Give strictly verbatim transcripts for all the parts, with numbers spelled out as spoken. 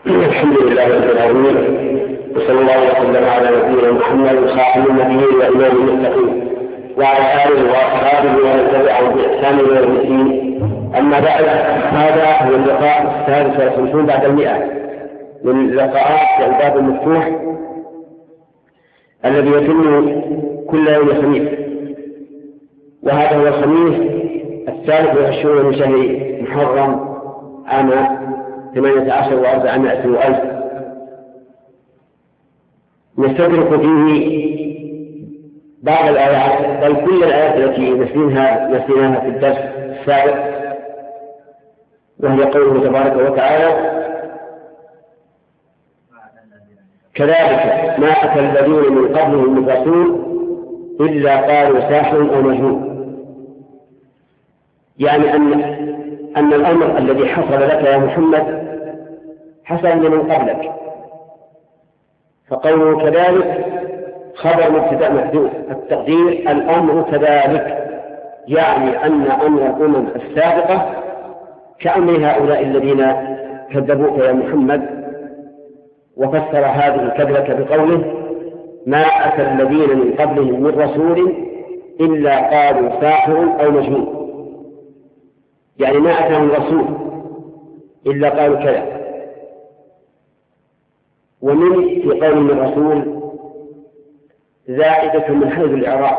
الحمد لله رب العالمين، وصلى الله وسلم على نبينا محمد خاتم النبيين وإمام المتقين وعلى آله وأصحابه ومن تبعهم بإحسان إلى يوم الدين. أما بعد، هذا هو اللقاء السادس والخمسون بعد المئة من لقاءات الباب المفتوح الذي يتم كل يوم خميس، وهذا هو الخميس الثالث والعشرون من شهر محرم عام ثمانية عشر وأربعمائة وألف. نستدرك فيه بعض الآيات، بل كل الآيات التي نسيناها نسيناها في الدرس السابق، وهي قوله تبارك وتعالى: كذلك ما أتى الذين من قبلهم من رسول إلا قالوا ساحر أو مجنون. يعني أن أن الأمر الذي حصل لك يا محمد حصل لمن قبلك، فقوله كذلك خبر مبتدأ محذوف، التقدير الأمر كذلك، يعني أن أمر الأمم السابقة كأمر هؤلاء الذين كذبوك يا محمد. وفسر هذه الكذبة بقوله: ما أتى الذين من قبلهم من رسول إلا قالوا ساحر أو مجنون، يعني ما أتاهم رسول إلا قالوا كذا. ومن في قول من رسول زائدة من حيث الإعراب،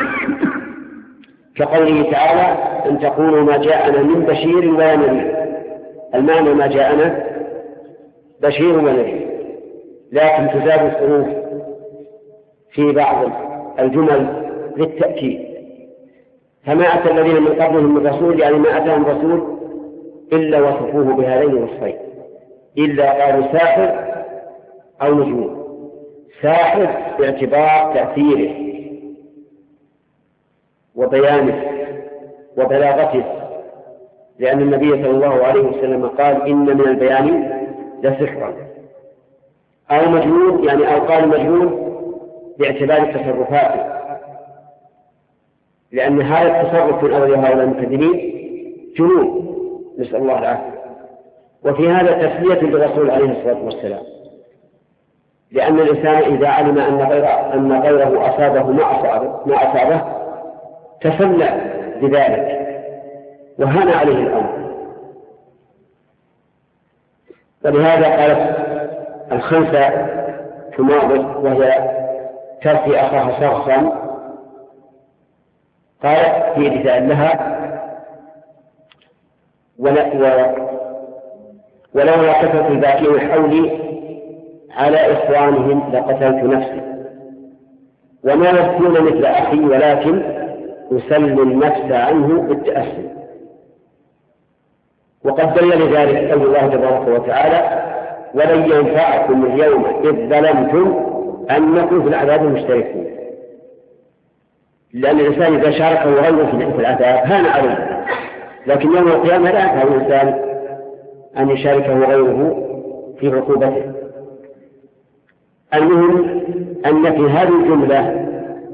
كقوله تعالى: أن تقولوا ما جاءنا من بشير ولا نذير. المعنى ما جاءنا بشير ونذير، لكن تزاد الحروف في بعض الجمل للتأكيد. فما أتى الذين من قبلهم من رسول، يعني ما أتاهم رسول إلا وصفوه بهذين الوصفين، إلا قالوا ساحر أو مجنون. ساحر باعتبار تأثيره وبيانه وبلاغته، لأن النبي صلى الله عليه وسلم قال: إن من البيان لسحرا. أو مجنون، يعني أو قال مجنون باعتبار تصرفاته، لأن هذا التصرف من أول هؤلاء المكذبين جنون، نسأل الله العافية. وفي هذا تسلية للرسول عليه الصلاة والسلام، لأن الإنسان إذا علم أن غيره, أن غيره أصابه ما أصابه, ما أصابه تسلى بذلك وهان عليه الأمر. ولهذا قالت الخنسة تماضي، وهي ترثي أخاها شخصا، قالت في دفاع لها: ولولا كثرة الباكين حولي على إخوانهم لقتلت نفسي، وما يكون مثل أخي ولكن أسلم النفس عنه بالتأسي. وقد دل ذلك قول الله تبارك وتعالى: ولن ينفعكم اليوم إذ ظلمتم أنكم في العذاب مشتركون. لأن الإنسان إذا شاركه غيره في العذاب هان عليه، لكن يوم القيامة لا ينفع الإنسان أن يشاركه غيره في عقوبته. المهم أن في هذه الجملة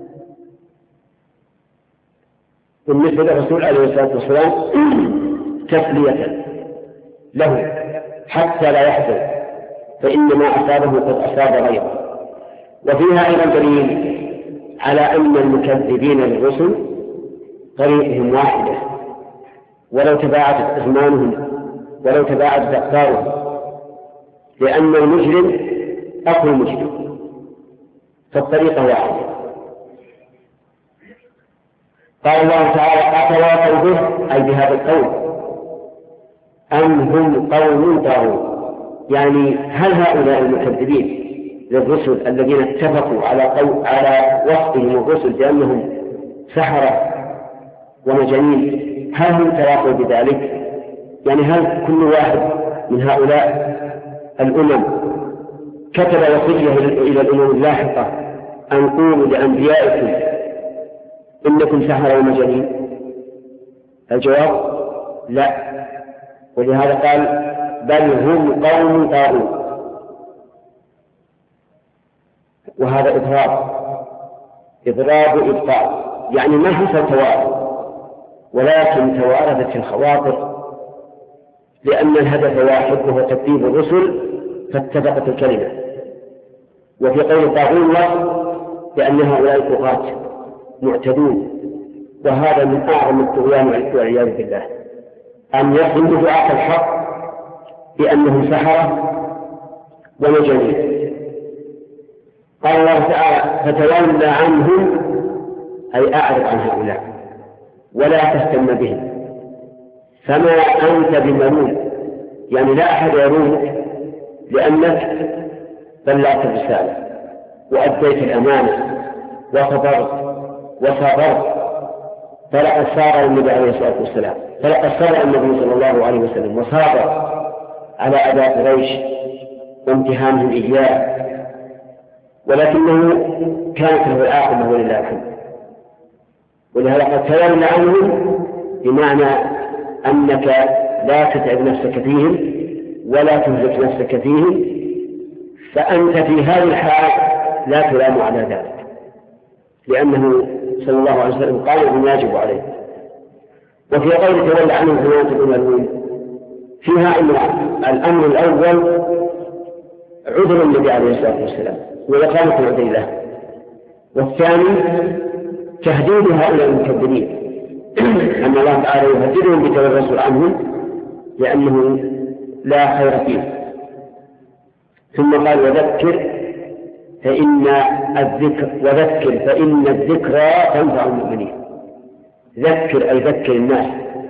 بالنسبة للرسول عليه الصلاة والسلام تسلية له حتى لا يحزن، فإنما أصابه قد أصاب غيره. وفيها أيضا دليل على أن المكذبين للرسل طريقهم واحدة، ولو تباعدت أزمانهم ولو تباعدت أقدارهم، لأن المجرم أخو المجرم، فالطريقة واحدة. قال الله تعالى: أتواصوا به، أي بهذا القول، أم هم قوم طاغون. يعني هل هؤلاء المكذبين للرسل الذين اتفقوا على قول على وصفهم الرسل بأنهم سحرة ومجانين، هل هم تواصوا بذلك؟ يعني هل كل واحد من هؤلاء الأمم كتب وصية إلى الأمم اللاحقة أن قولوا لأنبيائكم إنكم سحرة ومجانين؟ الجواب لا. ولهذا قال: بل هم قوم طاغون. وهذا إضراب إضراب إبطال، يعني ما حصل توارث، ولكن توارثت الخواطر، لأن الهدف واحد وهو تكذيب الرسل فاتفقت الكلمة. وفي قول الطاغون بأن هؤلاء طغاة معتدون، وهذا من أعظم الطغيان والعياذ بالله، أن يصل دعاة الحق بأنهم سحرة ومجانين. قال الله تعالى فتولى عنهم، أي أعرض عن هؤلاء ولا تهتم بهم، فما أنت بملوم، يعني لا أحد يلومك لأنك بلغت الرسالة وأديت الأمانة وصبرت وصبرت. فلقد صار النبي عليه الصلاة والسلام فلقد صار النبي صلى الله عليه وسلم وصابر على أداء قريش وامتهانهم إياه، ولكنه كانت له العاقبة ولله الحمد. ولهذا قد تولى عنهم بمعنى أنك لا تتعب نفسك فيهم ولا تهلك نفسك فيهم، فأنت في هذه الحال لا تلام على ذلك، لأنه صلى الله عليه وسلم قال بما يجب عليه. وفي قول تولى عنهم فما أنت بملوم فيها أمران: الأمر الأول عذر النبي عليه الصلاة والسلام وإقامة العديلة، والثاني تهديد هؤلاء المكذبين أن الله تعالى يهددهم بتولى الرسول عنهم لأنه لا خير فيه. ثم قال وذكر فإن الذكر وذكر فإن الذكرى تنفع المؤمنين. ذكر أي ذكر الناس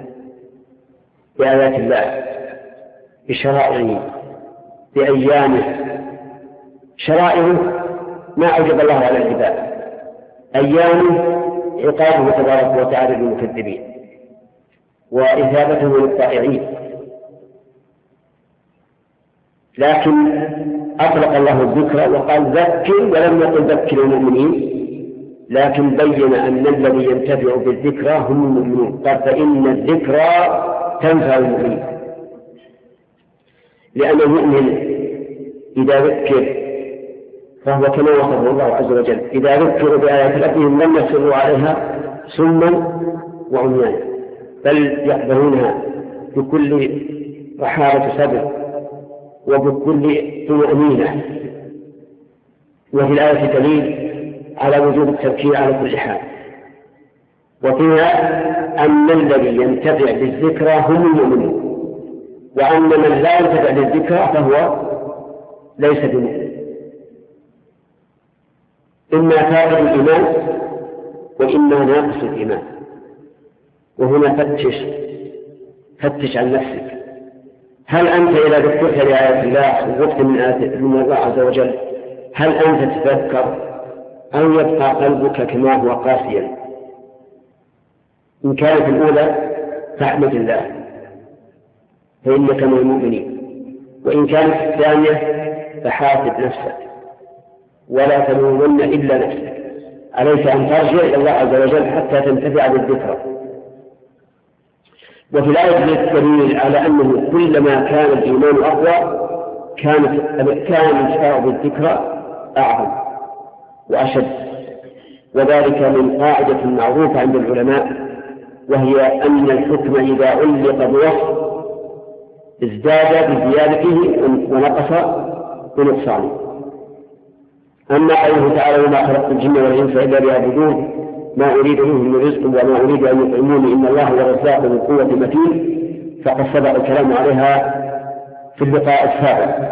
بآيات الله، بشرائعه، بأيامه. شرائعه ما أوجب الله على العباد، أيامه عقابه تبارك وتعالى للمكذبين وإثابته للطائعين. لكن أطلق الله الذكر وقال ذكر، ولم يقل ذكر المؤمنين، لكن بين أن الذي ينتفع بالذكرى هم المؤمنون. قال فإن الذكرى تنفع المؤمنين، لأن المؤمن إذا ذكر فهو كما وصفه الله عز وجل: إذا ذكروا بآيات ربهم لم يصروا عليها سما وعميانا، بل يقبلونها بكل رحابة صبر وبكل طمأنينة. وفي الآية دليل على وجوب التذكير على كل حال. وفيها أن الذي ينتفع بالذكرى هم المؤمنون، وأن من لا ينتفع بالذكرى فهو ليس بمؤمن، إما كافر الإيمان وإما ناقص الإيمان. وهنا فتش فتش عن نفسك، هل أنت إذا ذكرت لآيات الله وقت من آيات الله عز وجل هل أنت تتذكر أو يبقى قلبك كما هو قاسيا؟ إن كانت الأولى فاحمد الله فإنك من المؤمنين، وإن كانت الثانية فحاسب نفسك ولا تلومن إلا نفسك، عليك أن ترجع إلى الله عز وجل حتى تنتفع بالذكرى. وفي الآية دليل على أنه كلما كان الإيمان أقوى كانت كان الانتفاع بالذكرى أعظم وأشد، وذلك من قاعدة معروفة عند العلماء، وهي أن الحكم إذا علق بوصف ازداد بزيادته ونقص بنقصانه. أما قوله تعالى: وما خلقت الجن والإنس إلا ليعبدون ما أريد منهم من رزق وما أريد أن يطعموني إن الله هو الرزاق ذو القوة المتين، فقد سبق الكلام عليها في اللقاء السابق.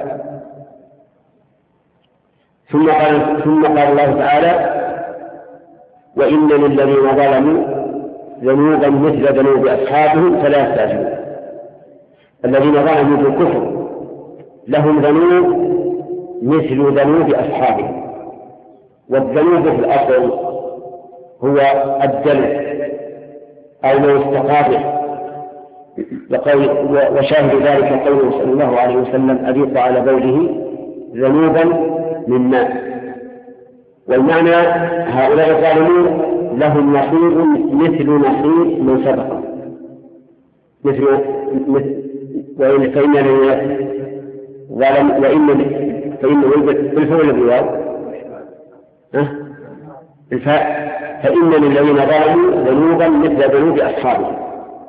ثم قال ثم قال الله تعالى: وإن للذين ظلموا ذنوبا مثل ذنوب أصحابهم فلا يستعجلون. الذين ظلموا بالكفر لهم ذنوب مثل ذنوب أصحابهم، والذنوب في الأصل هو الدم أو ما استقابل، وشاهد ذلك قوله صلى الله عليه وسلم: أبيق على بوله ذنوبا من ماء. والمعنى هؤلاء الظالمون لهم نصيب مثل نصيب من سبق، مثل وإن فإن ظلم وإن فإن بالفعل بالواو الفاء فإن للذين ظلموا ذنوبا مثل ذنوب أصحابهم،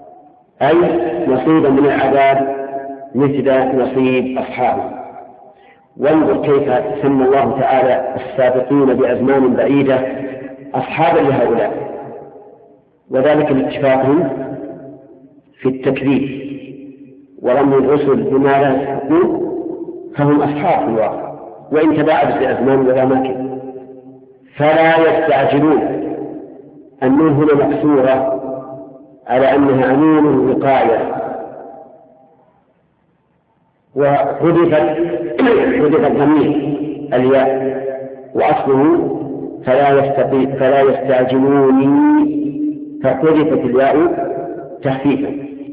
أي نصيبا من العذاب مثل نصيب أصحابه. وانظر كيف سمى الله تعالى السابقين بأزمان بعيدة أصحابا لهؤلاء، وذلك لاتفاقهم في التكذيب ورمي الرسل بما لا يستحقون، فهم أصحاب في الواقع وإن تباعدت بأزمان والأماكن. فلا يستعجلون. النون هنا مكسورة على أنها نون وقاية، وحذفت حذفت ضمير الياء وأصله فلا يستطيع فلا يستعجلوني، فحذفت الياء تخفيفا.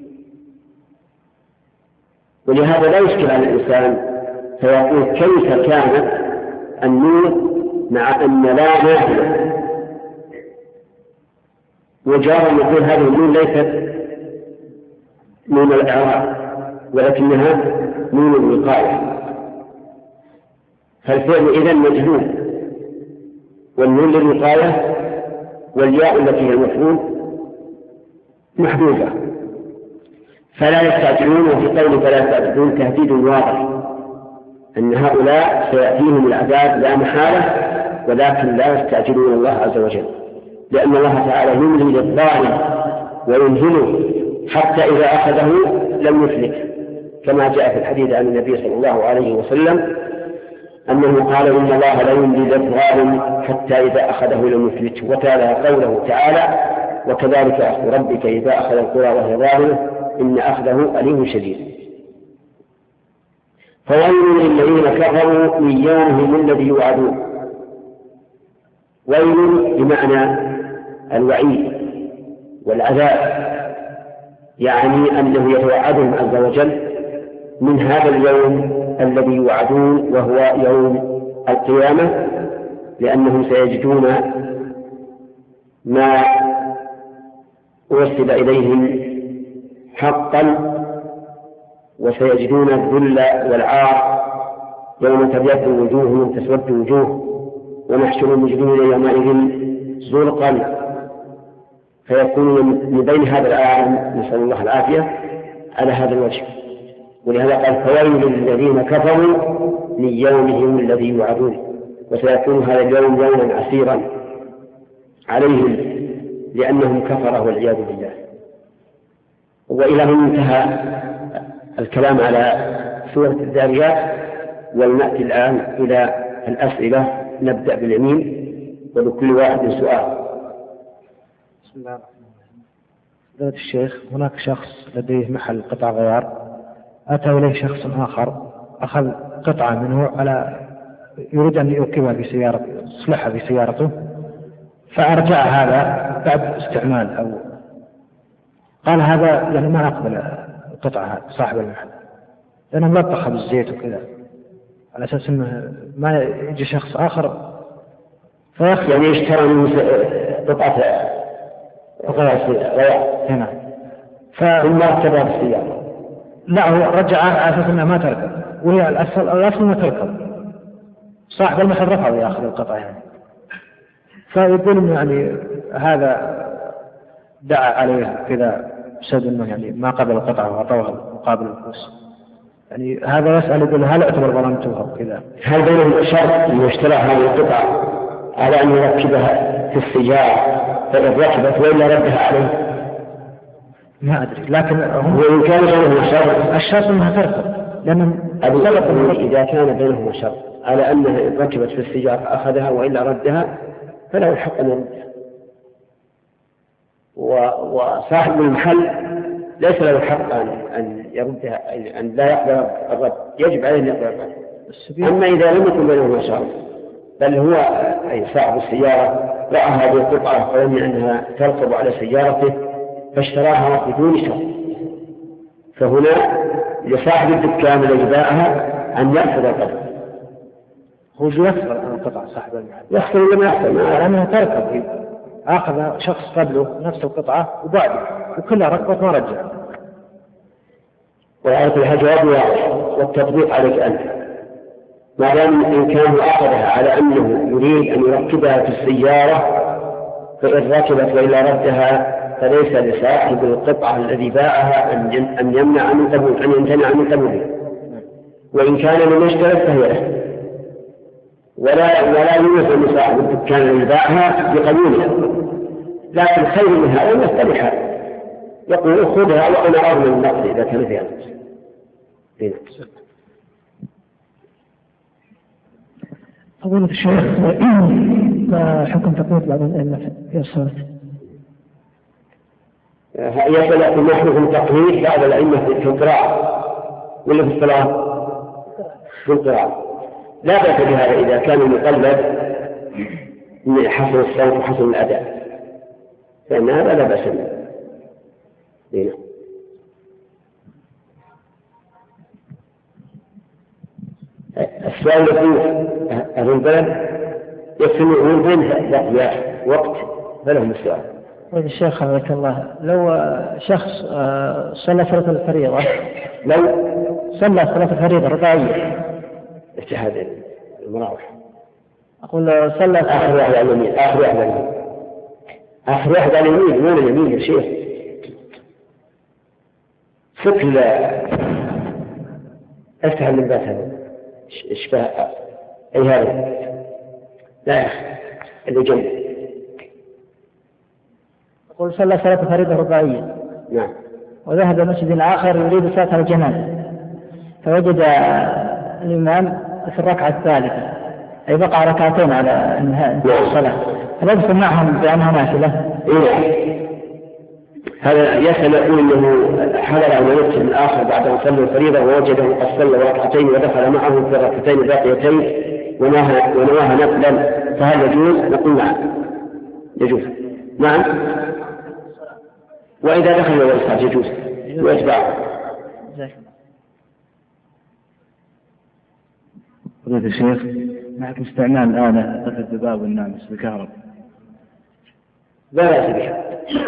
ولهذا لا يشكل على الإنسان فيقول كيف كانت النون مع أن لا نافلة، وجار يقول هذه النون ليست نون الإعراب ولكنها نون الوقاية، فالفعل إذن مجهول، والنون للوقاية والياء التي هي المفعول محذوفة. فلا يستعجلون، وفي قوله فلا يستعجلون تهديد واضح أن هؤلاء سيأتيهم العذاب لا محالة، ولكن لا يستعجلون الله عز وجل، لأن الله تعالى يملي للظالم وينزله حتى إذا أخذه لم يفلت، كما جاء في الحديث عن النبي صلى الله عليه وسلم أنه قال إن الله لا يملي للظالم حتى إذا أخذه لم يفلت. وتلا قوله تعالى وكذلك أخذ ربك إذا أخذ القرى وهي ظالمة إن أخذه أليم شديد. فويل للذين كفروا من يومهم الذي يوعدون. ويل بمعنى الوعيد والعذاب، يعني أنه يتوعدهم عز وجل من هذا اليوم الذي يوعدون وهو يوم القيامة، لأنهم سيجدون ما أرسل إليهم حقا، وسيجدون الذل والعار يوم تبيض الوجوه ويوم تسود وجوه، ونحشر المجرمين يومئذ زرقا، فيكون من بين هذا العالم نسأل الله العافية على هذا الوجه. ولهذا قال فويل للذين كفروا من يومهم الذي يوعدون، وسيكون هذا اليوم يوما عسيرا عليهم لأنهم كفروا والعياذ بالله. وإلى هنا انتهى الكلام على سورة الذاريات، ولنأتي الآن إلى الأسئلة. نبدأ باليمين ولكل واحد سؤال. بسم الله الرحمن الرحيم. فضيلة الشيخ، هناك شخص لديه محل قطع غيار، أتى إليه شخص آخر أخذ قطعة منه على يريد أن يركبها في سيارته، يصلحها في سيارته، فأرجع هذا بعد استعمال، أو قال هذا يعني ما أقبل القطعة هذا صاحب المحل لأنه ملطخة بالزيت وكذا، على أساس أنه ما يجي شخص آخر فيأخذ، يعني يشترى منه قطعة غيار هنا ثم ركبها بالسيارة. لا، هو رجع على أساس أنها ما تركب، وهي الأصل الأصل ما تركب، صاحب المحل رفض يأخذ القطعة يعني. فيقول يعني هذا دعا عليه كذا بسبب أنه يعني ما قبل القطعة وأعطوها مقابل الفلوس، يعني هذا يسأل يقول هل اعتبر ظلمتها وكذا؟ هل بينهم شرط أن يشترى هذه القطعة على أن يركبها في السيارة فإذا ركبت وإلا ردها عليه؟ ما أدري، لكن هم وإن كان بينهما شرط الشرط أنها تركب، لأن إذا كان بينهما شرط على أنها إن ركبت في السيارة أخذها وإلا ردها فله الحق أن يردها، وصاحب المحل ليس له الحق أن يردها، أن لا يقبل الرد، يجب عليه أن يقبل الرد. أما إذا لم يكن بينهما شرط بل هو أي صاحب السيارة رأى هذه القطعة فلم أنها تركب على سيارته فاشتراها بدون شرط، فهنا لصاحب الدكان الذي باعها أن يأخذ القطعة. هو يخسر القطعة صاحب المحل، يخسر ولا ما يخسر؟ لأنها تركب، أخذ شخص قبله نفس القطعة وبعده وكلها ركبت ما رجع. وعلى الجواب واضح والتطبيق عليك أنت، ما دام إن كان أخذها على أنه يريد أن يركبها في السيارة فإن ركبت وإلا ردها فليس لصاحب القطعة الذي باعها أن يمنع من قبول، أن يمتنع من قبوله، وإن كان لم يشترط فهي له، ولا ولا يوزن صاحب الدكان الذي باعها بقبولها، لكن خير من هذا أن يستبيحها، يقول خذها وأنا أضمن النقد إذا كان فيها نقص. فضيلة الشيخ، ما حكم تقويت بعض الأئمة في الصلاة؟ يسأل ما حكم تقويت بعض الأئمة في القراءة ولا في الصلاة؟ في القراءة لا بأس بهذا إذا كان مقلد من حسن الصوت وحسن الأداء، فإن هذا لا بأس به. السؤال يقول أهل البلد يسمعون بين وقت فلهم السؤال. طيب الشيخ حفظك الله، لو شخص صلى صلاة الفريضة، لو صلى صلاة الفريضة رباعية اجتهاد المراوح، أقول صلى آخر واحد على اليمين، آخر واحد على اليمين، آخر واحد على اليمين، مو اليمين يا شيخ، فكر افتح اللمبات هذا اشبه أي هذا لا يا أخي اللي جنب. أقول صلى صلاة الفريضة رباعية، نعم، وذهب مسجد آخر يريد صلاة الجنازة، فوجد الإمام في الركعة الثالثة، أي بقى ركعتين على انتهاء الصلاة، هل يدخل معهم بأنها نافلة؟ إيه. هذا يسأل يقول أنه حضر على مسجد آخر بعد أن صلى الفريضة ووجده قد صلى ركعتين ودخل معه في الركعتين الباقيتين ونواها نفلا، فهل يجوز؟ نقول نعم يجوز، نعم، وإذا دخل ويصعد يجوز ويتبعه. فضيلة الشيخ، معك استعمال الآلة مثل الذباب والناموس بالكهرباء لا بأس بها.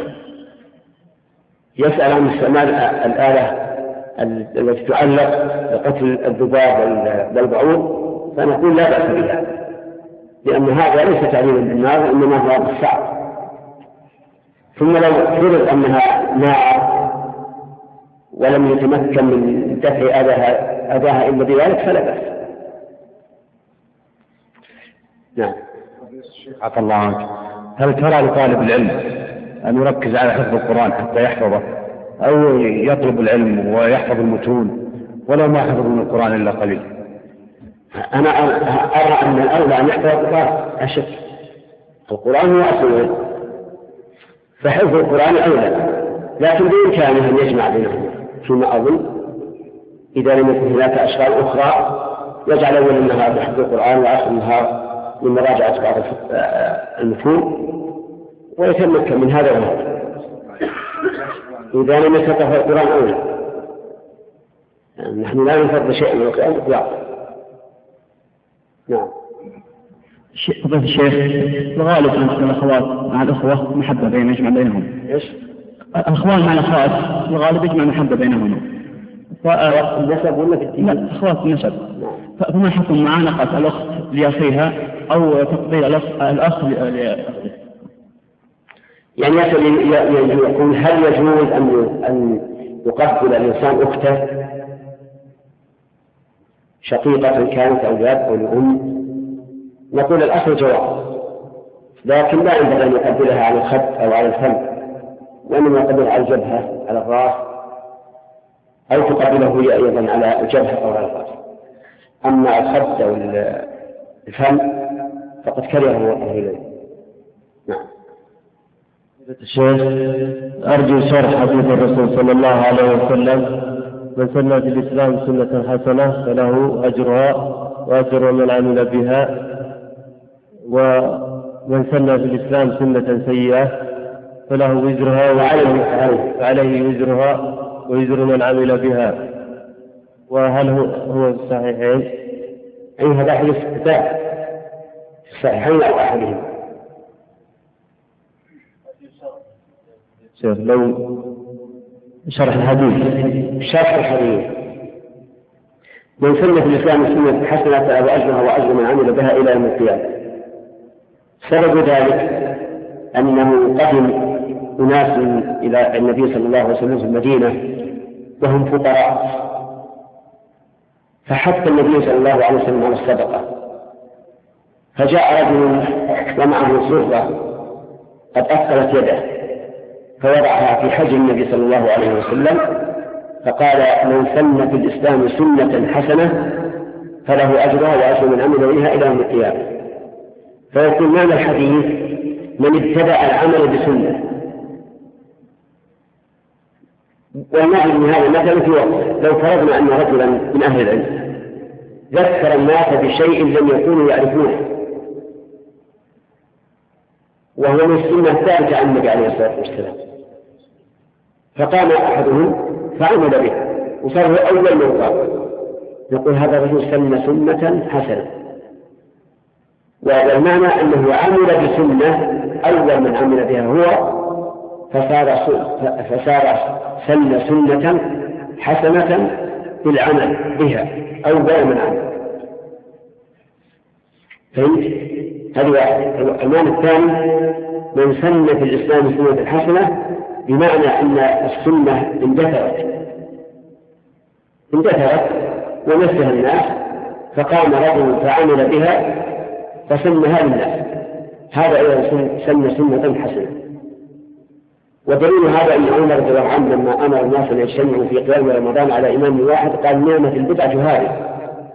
يسأل عن استعمال الآلة التي تعلق لقتل الذباب والبعوض، فنقول لا بأس بها، لأن هذا ليس تعليما بالنار وإنما هو بالصعب. ثم لو فرض أنها نار ولم يتمكن من دفع أذاها إلا بذلك فلا بأس. نعم. عفى الله عنك، هل ترى لطالب العلم أن يركز على حفظ القرآن حتى يحفظه، أو يطلب العلم ويحفظ المتون ولو ما حفظ من القرآن إلا قليل؟ أنا أرى أن الأولى أن يحفظ القرآن أشد، القرآن هو أصل العلم، فحفظ القرآن أولى، لكن بإمكانه أن يجمع بينهما فيما أظن، إذا لم يكن هناك أشغال أخرى يجعل أول النهار بحفظ القرآن وآخر النهار من مراجعة بعض المفهوم، ويتمكن من هذا وهذا. إذا لم يستطع القرآن أولى، يعني نحن لا نفضل شيء من القرآن إطلاقا. نعم. فضيلة الشيخ، الغالب أن الأخوات مع الأخوة محبة بين يجمع بينهم. إيش؟ الأخوان مع الأخوات الغالب يجمع محبة بينهم. أخوات النسب ولا في الدين؟ لا، أخوات النسب. فما حكم معانقة الأخت لأخيها أو تقبيل الأخ لأخته؟ يعني يقول هل يجوز أن يقبل الإنسان أخته شقيقة كانت أو جاد أو لأم؟ نقول الأصل جواب، لكن لا ينبغي أن يقبلها على الخد أو على الفم، وإنما يقبلها على الجبهة على الرأس، أو تقبله هي أيضا على الجبهة أو على الرأس. أما الخد أو الفم فقد كرهه أهل العلم. نعم. الشيخ، أرجو شرح حديث الرسول صلى الله عليه وسلم: من سن في الإسلام سنة حسنة فله أجرها وأجر من عمل بها، ومن سن في الإسلام سنة سيئة فله وزرها وعليه وزرها ووزر من عمل بها. وهل هو هو الصحيحين؟ أي هذا حديث كتاب الصحيحين أو أحدهم. شيخ، لو شرح الحديث شرح الحديث: من سن في الإسلام سنة حسنة فله أجرها وأجر من عمل بها إلى يوم القيامة. سبب ذلك أنه قدم أناس إلى النبي صلى الله عليه وسلم في المدينة وهم فقراء، فحث النبي صلى الله عليه وسلم على الصدقة، فجاء رجل ومعه صرة قد أثقلت يده فوضعها في حجر النبي صلى الله عليه وسلم، فقال: من سن في الإسلام سنة حسنة فله أجرها وأجر من عمل بها إلى يوم القيامة. فيقول معنى الحديث: من ابتدأ العمل بسنة. والمعنى من هذا مثلا في وقت لو فرضنا أن رجلا من أهل العلم ذكر الناس بشيء لم يكونوا يعرفونه وهو من السنة الثابتة عن النبي عليه الصلاة والسلام، فقام أحدهم فعمل به وصار هو أول من قام، نقول هذا الرجل سن سنة حسنة. والمعنى أنه عمل بسنة أول من عمل بها هو، فصار فصار سن سنة حسنة بالعمل بها أول من عمل. فهمت؟ هذا واحد. المعنى الثاني: من سن في الإسلام سنة حسنة، بمعنى أن السنة اندثرت اندثرت ومسها الناس، فقام رجل فعمل بها فسنها للناس، هذا أيضا سن سنة حسنة. ودليل هذا أن عمر رضي الله عنه لما أمر الناس أن يجتمعوا في قيام رمضان على إمام واحد قال: نعمة البدعة هذه،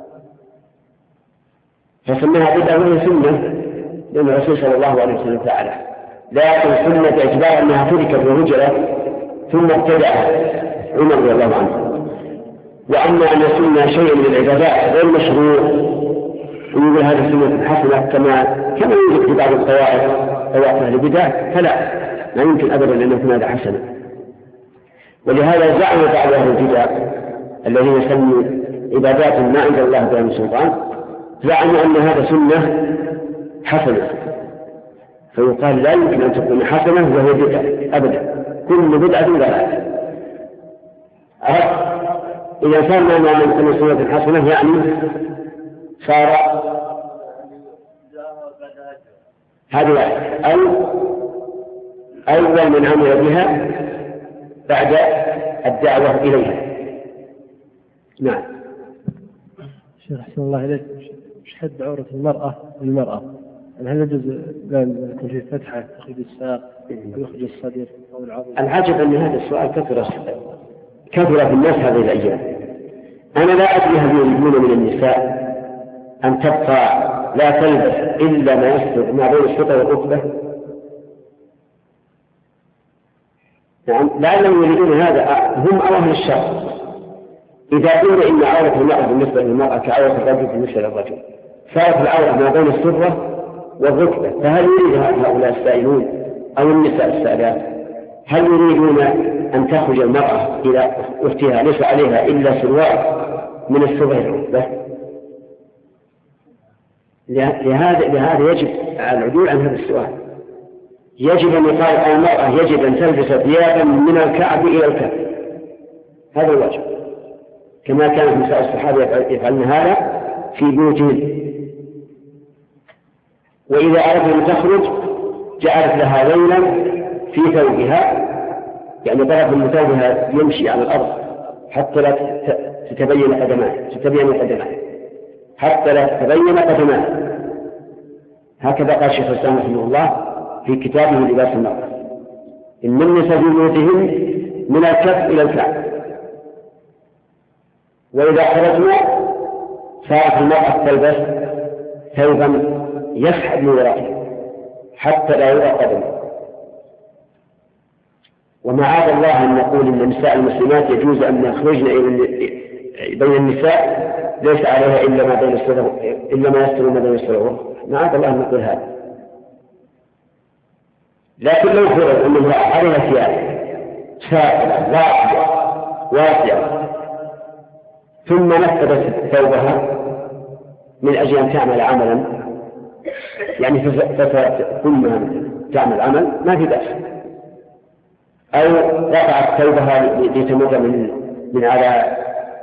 فسماها بدعة وهي سنة لأن الرسول صلى الله عليه وسلم فعلها، لكن سنة إجبار أنها تركت وهجرت ثم ابتدعها عمر رضي الله عنه. وأما أن يسن شيئا من العبادات غير مشروع ويقول هذه سنة حسنة كما كما يوجد في بعض الطوائف طوائف أهل البدع، فلا، ما يمكن أبدا أن يكون هذا حسنا. ولهذا زعم بعض أهل البدع الذين سموا عبادات ما عند الله بها من سلطان، زعموا أن هذا سنة حسنة، فيقال لا يمكن أن تكون حسنة وهي بدعة أبدا، كل بدعة ضلالة. إذا كان ما من سنة حسنة يعني صار هذا أو أول من عمل بها بعد الدعوة إليها. نعم. شيخ أحسن الله إليك، مش حد عورة المرأة المرأة هل يجوز قال يكون في فتحة تخرج الساق ويخرج الصدر أو العظم؟ العجب أن هذا السؤال كثر كثر في الناس هذه الأيام. أنا لا أدري هل يريدون من النساء أن تبقى لا تلبس إلا ما يستر ما بين السطر والركبة. نعم، لعلهم يريدون هذا، هم أو أهل الشر. إذا قلنا إن عورة المرأة بالنسبة للمرأة كعورة الرجل بالنسبة للرجل، صارت العورة ما بين السرة والركبة، فهل يريد هؤلاء السائلون أو النساء السائلات هل يريدون أن تخرج المرأة إلى أختها ليس عليها إلا سروال من السرة الركبة؟ لهذا لهذا يجب العدول عن هذا السؤال. يجب أن يقال المرأة يجب أن تلبس ثيابا من الكعب إلى الكعب، هذا الواجب، كما كان نساء الصحابة يفعلن هذا في بيوتهم. وإذا أردت أن تخرج جعلت لها ذيلا في ثوبها، يعني طرف من ثوبها يمشي على الأرض حتى لا تتبين قدماه تتبين قدماه حتى لا تتبين قدماه. هكذا قال الشيخ الإسلام رحمه الله في كتابه لباس المرأة: إن النساء في بيوتهن من الكف إلى الكعب. وإذا خرجنا صارت المرأة تلبس ثوبا يسحب من ورائه حتى لا يرى قدمه. ومعاذ الله أن نقول إن النساء المسلمات يجوز أن يخرجن بين النساء ليس عليها إلا ما بين السر إلا ما يستر ما بين السر، معاذ الله أن نقول هذا. لكن لو فرض أن امرأة عليها ثياب سافرة راقية واسعة ثم نفذت ثوبها من أجل أن تعمل عملا، يعني ثم تعمل عمل ما في بأس، أو رفعت ثوبها لتمر من من على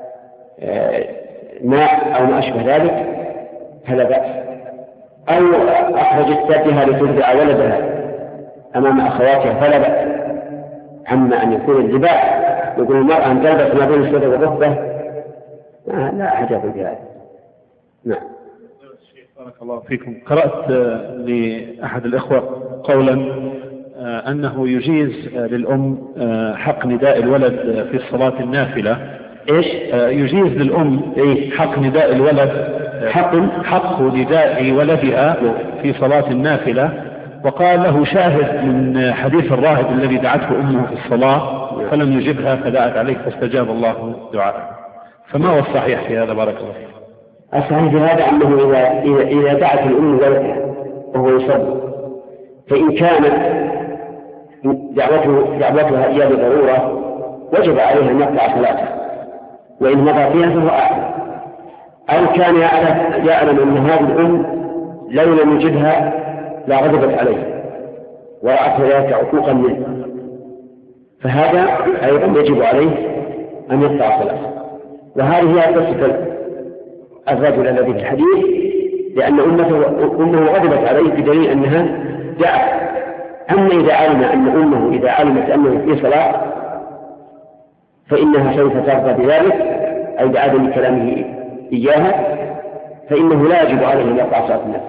ماء أو ما أشبه ذلك فلا بأس، أو أخرجت ثديها لترضع ولدها أمام أخواتها فلا بأس. عما أن يكون اللباس يقول المرأة أن تلبس ما بين السدر والركبة لا, لا أحد يقول بهذا. نعم. بارك الله فيكم. قرأت لأحد الإخوة قولا أنه يجيز للأم حق نداء الولد في الصلاة النافلة. إيش؟ يجيز للأم حق نداء الولد حق حق نداء ولدها في صلاة النافلة، وقال له شاهد من حديث الراهب الذي دعته أمه في الصلاة فلم يجبها فدعت عليه فاستجاب الله دعاءه. فما هو الصحيح في هذا؟ بارك الله فيك. الصحيح في هذا أنه إذا, إذا, إذا دعت الأم ولدها وهو يصلي، فإن كانت دعوته دعوتها إياه بضرورة وجب عليها أن يقطع صلاته، وإن مضى فيها فهو أعلم. أو كان يعلم أن هذه الأم لو لم يجدها لا غضبت عليه ورأت ذلك عقوقا منه، فهذا أيضا يجب عليه أن يقطع صلاته. وهذه هي قصة الرجل الذي في الحديث، لأن أمه, أمه غضبت عليه بدليل أنها دعت. أما إذا علم أن أمه إذا علمت أنه في صلاة فإنها سوف ترضى بذلك، أي بعدم كلامه إياها، فإنه لا يجب عليه أن يقطع صلاة النفس.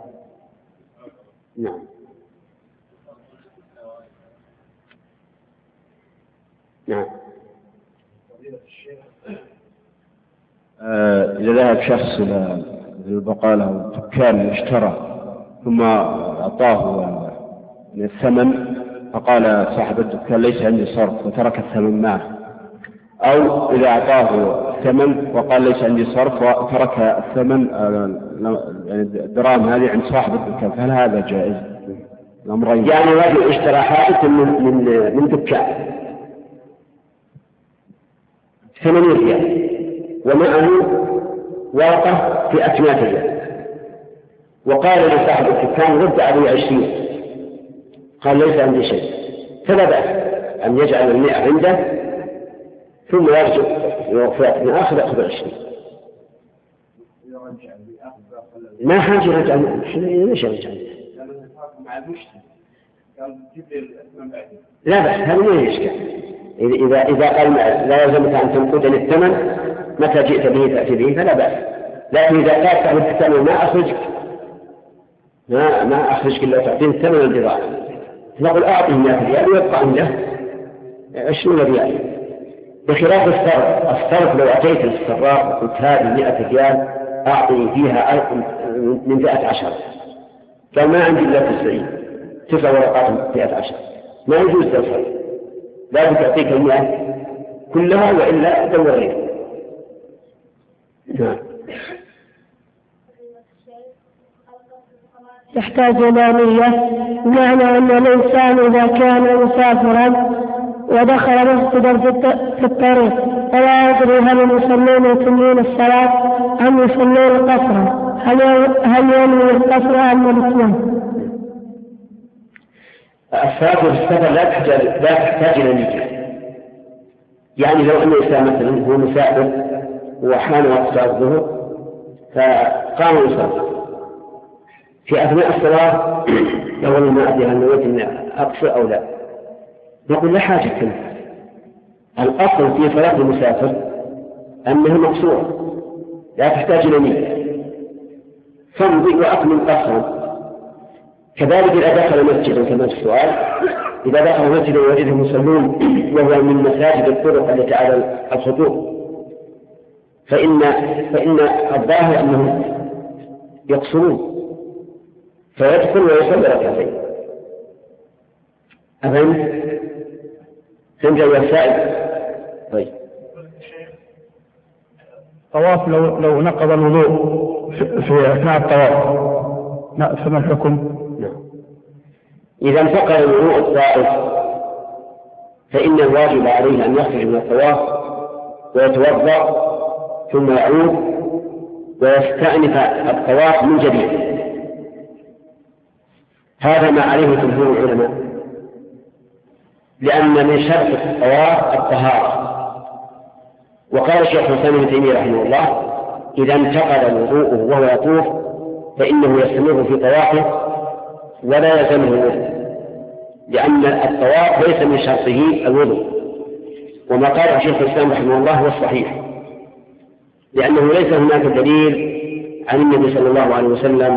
نعم. نعم. إذا ذهب شخص إلى البقالة أو الدكان اشترى ثم أعطاه الثمن فقال صاحب الدكان ليس عندي صرف وترك الثمن معه، أو إذا أعطاه الثمن وقال ليس عندي صرف وترك الثمن يعني الدراهم هذه عند صاحب الدكان، فهل هذا جائز؟ الأمرين. يعني رجل اشترى حائط من من من دكان ثمانين ريال ومعه ورقة في أكمات ريال، وقال لصاحب الدكان رد علي عشرين، قال ليس عندي شيء، فلا بأس أن يجعل المئة عنده ثم يرجع وفات من آخر يأخذ عشرين. ما حاجة يرجع ليش يرجع لا بأس، هذا ما يشكل. إذا إذا قال لا يلزمك أن تنقذني الثمن متى جئت به تأتي به فلا بأس، لكن إذا قال صاحب الثمن ما أخرجك ما ما أخرجك إلا تعطيني الثمن البضاعة، نقول أعطيه مئة ريال ويبقى عنده عشرين ريال، بخلاف الصرف. الصرف لو أتيت للسراق وقلت هذه مئة ريال أعطي فيها من مئة عشر، قال ما عندي إلا تسعين، تسع ورقات مئة عشر، ما يجوز الصرف، لازم تعطيك المئة كلها وإلا دور غيره. نعم. يحتاج إلى نية، بمعنى أن الإنسان إذا كان مسافرا ودخل مسجدا في الطريق فلا يدري هل المصلون يتمون الصلاة أم يصلون قصرا، هل ينوي القصر أم الإتمام؟ الصلاة في السفر لا تحتاج لا تحتاج إلى نية. يعني لو أن الإنسان مثلا هو مسافر وحان وقت الظهر فقام يصلي في أثناء الصلاة أول ما أدري هل نويت أن أقصر أو لا، نقول لا حاجة كله. الأصل في صلاة المسافر أنها مقصورة لا تحتاج إلى نية، فامضي وأكمل قصرا. كذلك إذا دخل مسجدا كما في السؤال، إذا دخل مسجدا ووجدهم يصلون وهو من مساجد الطرق التي على الخطوط فإن فإن الظاهر أنهم يقصرون فيدخل ويصلي ركعتين. أفهم؟ فهمت يا سائل؟ طيب. طواف لو لو نقض الوضوء في أثناء الطواف فما الحكم؟ نعم. إذا انتقل الوضوء الطائف فإن الواجب عليه أن يخرج من الطواف ويتوضأ ثم يعود ويستأنف الطواف من جديد. هذا ما عليه جمهور العلماء، لأن من شرط الطواف الطهارة. وقال الشيخ الإسلام ابن تيمية رحمه الله إذا انتقل وضوءه وهو يطوف فإنه يستمر في طوافه ولا يلزمه الوضوء، لأن الطواف ليس من شرطه الوضوء. وما قال الشيخ الإسلام رحمه الله هو الصحيح. لأنه ليس هناك دليل عن النبي صلى الله عليه وسلم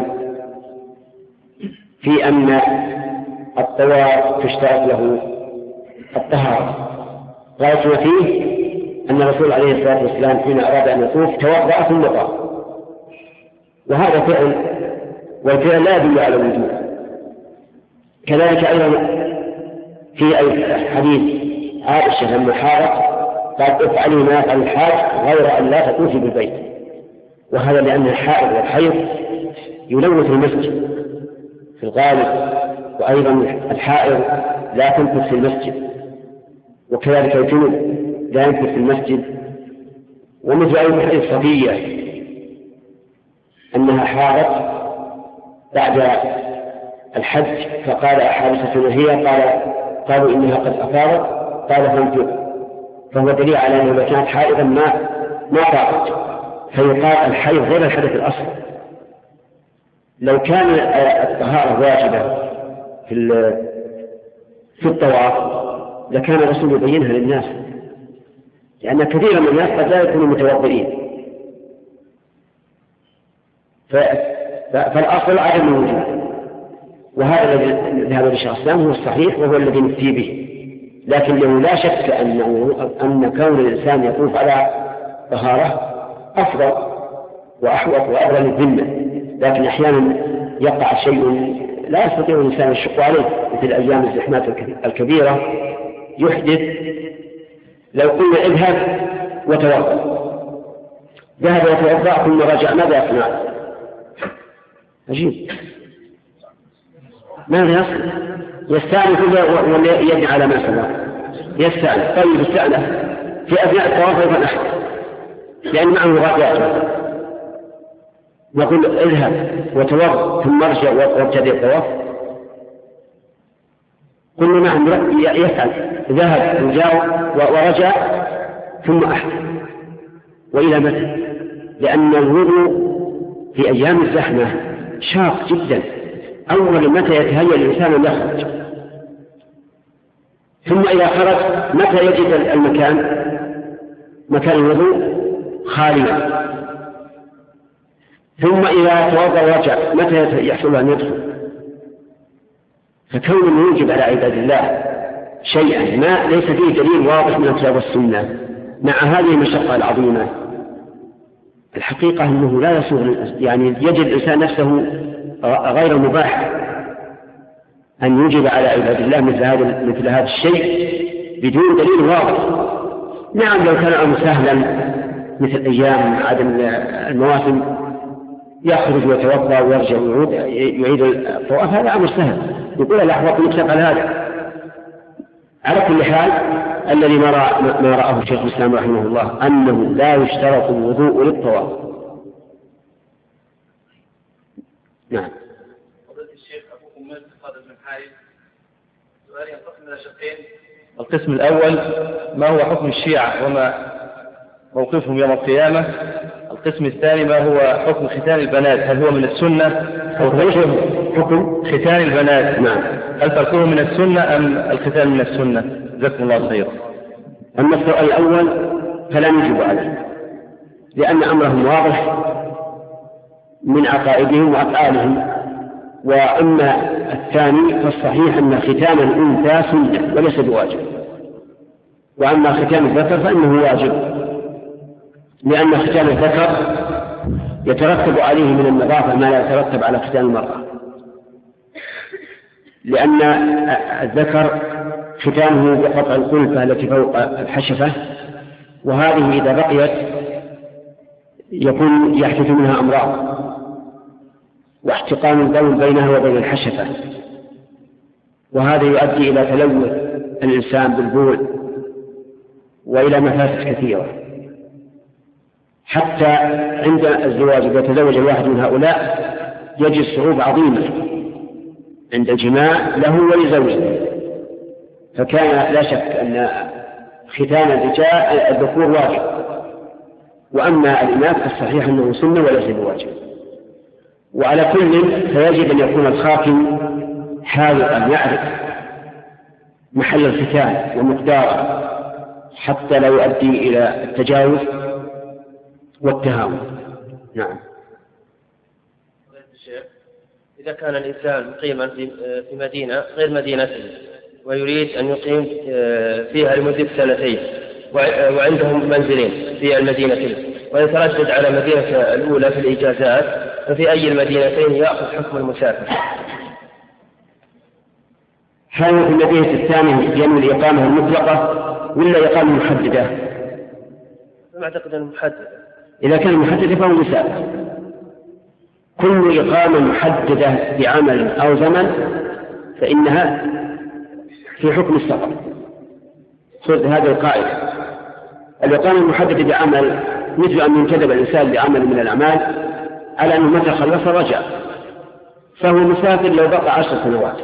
في أن الطواف تشترط له الطهارة. غاية ما فيه أن الرسول عليه الصلاة والسلام حين أراد أن يطوف توضأ ثم طاف، وهذا فعل، والفعل لا يدل على الوجوب. كذلك أيضا في حديث عائشة لما حارت قال افعلي ما يفعل الحاج غير أن لا تطوفي بالبيت، وهذا لأن الحائض والحيض يلوث المسجد في الغالب، وأيضا الحائض لا تنفث في المسجد، وكذلك الجنوب لا ينفث في المسجد. ومثل أيضا حديث صفية أنها حارت بعد الحج فقال أحادثتنا هي؟ قال قالوا إنها قد أفاضت، قال فانفذ، فهو دليل على أنه كانت حائضا ما ما طاقت، فيقال الحيض غير الحدث الأصغر. لو كان الطهارة واجبة في في الطواف لكان الرسول يبينها للناس، لأن كثيرا من الناس قد لا يكونوا متوضئين، فالأصل عدم الوجود، وهذا الذي ذهب الشيخ الإسلام هو الصحيح وهو الذي نفتي به. لكن له لا شك أنه أن كون الإنسان يطوف على طهارة أفضل وأحوط وأبرى للذمة، لكن أحيانا يقع شيء لا يستطيع الإنسان الشق عليه مثل أيام الزحمات الكبيرة يحدث. لو قلنا اذهب وتوضأ، ذهب وتوضأ ثم رجع، ماذا يصنع؟ عجيب، ماذا يصنع؟ يستأنف ولا يدعي على ما سبق؟ يستأنف. طيب يستأنف في أثناء الطواف أيضا أحد، لأن معه غايات. نقول اذهب وتوضأ ثم ارجع وابتدئ الطواف، قلنا نعم يفعل، ذهب ورجع ثم أحد. وإلى متى؟ لأن الوضوء في أيام الزحمة شاق جدا. أول متى يتهيأ الإنسان أن يخرج، ثم إذا خرج متى يجد المكان مكان الوضوء خاليا، ثم إذا توضأ ورجع متى يحصل أن يدخل. فكون يوجب على عباد الله شيئا ما ليس فيه دليل واضح من الكتاب والسنة مع هذه المشقة العظيمة، الحقيقة أنه لا يسوغ، يعني يجد الإنسان نفسه غير مباح أن يوجب على عباد الله مثل هذا مثل هذا الشيء بدون دليل واضح. نعم لو كان الأمر سهلا مثل أيام عدم المواسم يخرج ويتوضأ ويرجع ويعود يعيد الطواف، هذا أمر سهل، يقول الأحوط يكتب على هذا. على كل حال الذي ما رأه الشيخ الإسلام رحمه الله أنه لا يشترط الوضوء للطواف. نعم. فضيلة الشيخ أبوكم مالك خالد بن حارث، سؤال ينقسم إلى شقين. القسم الأول ما هو حكم الشيعة وما موقفهم يوم القيامة. القسم الثاني ما هو حكم ختان البنات، هل هو من السنة أو حكم ختان البنات؟ نعم. هل تركه من السنة أم الختان من السنة؟ جزاكم الله خيرا. أما السؤال الأول فلا نجيب عليه، لأن أمرهم واضح من عقائدهم وأفعالهم. وأما الثاني فالصحيح أن ختان الأنثى سنة وليس بواجب، وأما ختان الذكر فإنه واجب، لأن ختان الذكر يترتب عليه من النظافة ما لا يترتب على ختان المرأة، لأن الذكر ختانه بقطع القلفة التي فوق الحشفة، وهذه إذا بقيت يكون يحدث منها أمراض واحتقان البول بينها وبين الحشفة، وهذا يؤدي إلى تلوث الإنسان بالبول وإلى مفاسد كثيرة. حتى عند الزواج إذا تزوج الواحد من هؤلاء يجد صعوبة عظيمة عند الجماع له ولزوجه، فكان لا شك أن ختان الرجال الذكور واجب، وأما الإناث فالصحيح أنه سنة وليس بواجب. وعلى كل فيجب أن يكون الخاتم حاذقا يعرف محل الختان ومقداره حتى لا يؤدي إلى التجاوز والتهاون. نعم. إذا كان الإنسان مقيما في مدينة غير مدينته ويريد أن يقيم فيها لمدة سنتين وعندهم منزلين في المدينتين ويتردد على المدينة الأولى في الإجازات، ففي أي المدينتين يأخذ حكم المسافر؟ هل في المدينة الثانية ينوي الإقامة المطلقة ولا إقامة محددة؟ ما أعتقد أنه محدد. إذا كان محددة فهو مسافر. كل إقامة محددة بعمل أو زمن فإنها في حكم السفر. هذه القاعدة. الإقامة المحددة بعمل مثل أن ينتدب الإنسان لعمل من الأعمال على أنه متى خلص رجع، فهو مسافر لو بقى عشر سنوات.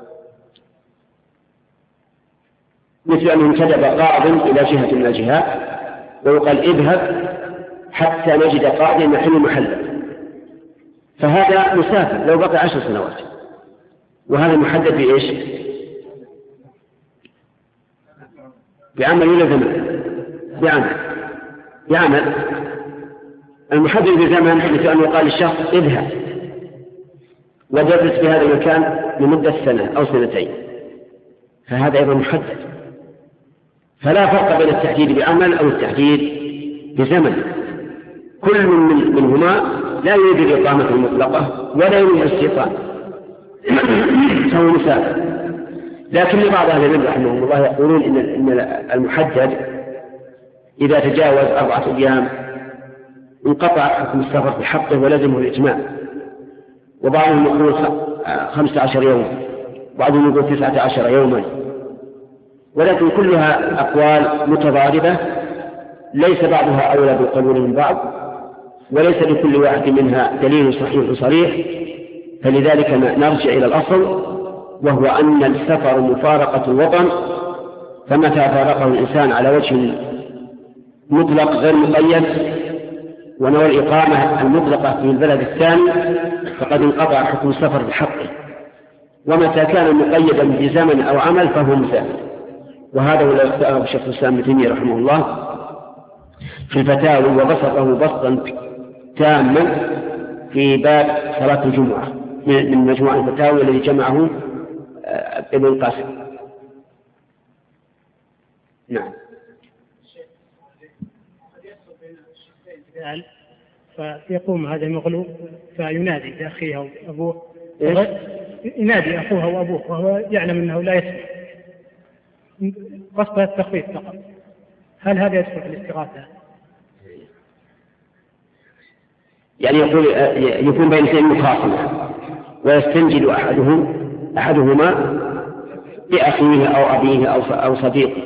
مثل أن ينتدب قاض إلى جهة من الجهات ويقال اذهب حتى نجد قاضي محل محله، فهذا مسافر لو بقى عشر سنوات. وهذا محدد بإيش؟ بعمل ولا زمن؟ بعمل. بعمل. المحدد بزمن مثل أن يقال للشخص اذهب ودرس في هذا المكان لمدة سنة أو سنتين، فهذا أيضا محدد. فلا فرق بين التحديد بعمل أو التحديد بزمن. كل من منهما لا يريد الإقامة المطلقة ولا يريد الاستيطان، فهو مسافر. لكن لبعض أهل العلم رحمهم الله يقولون إن المحدد إذا تجاوز أربعة أيام انقطع حكم السفر بحقه ولزمه الإجماع، وبعضهم يقول خمسة عشر يوم، بعضهم يقول تسعة عشر يوما، ولكن كلها أقوال متضاربة ليس بعضها أولى بالقبول من بعض، وليس لكل واحد منها دليل صحيح صريح. فلذلك نرجع إلى الأصل، وهو أن السفر مفارقة الوطن، فمتى فارقه الإنسان على وجه مطلق غير مقيد ونوى الإقامة المطلقة في البلد الثاني فقد انقطع حكم السفر بحقه، ومتى كان مقيدا بزمن أو عمل فهو مسافر. وهذا ولا يختاره شيخ الإسلام ابن تيمية رحمه الله في الفتاوى، وبسطه بسطا تاما في باب صلاة الجمعة من مجموعة الفتاوى الذي جمعه ابن القاسم. نعم. فيقوم هذا المغلوب فينادي لأخيه أو أبوه، ينادي أخوه وأبوه وهو يعلم أنه لا يسمع، قصد التخفيف فقط. هل هذا يدخل في الاستغاثة؟ يعني يقول يكون بين اثنين مخاصمة ويستنجد أحدهم أحدهما بأخيه أو أبيه أو أو صديقه.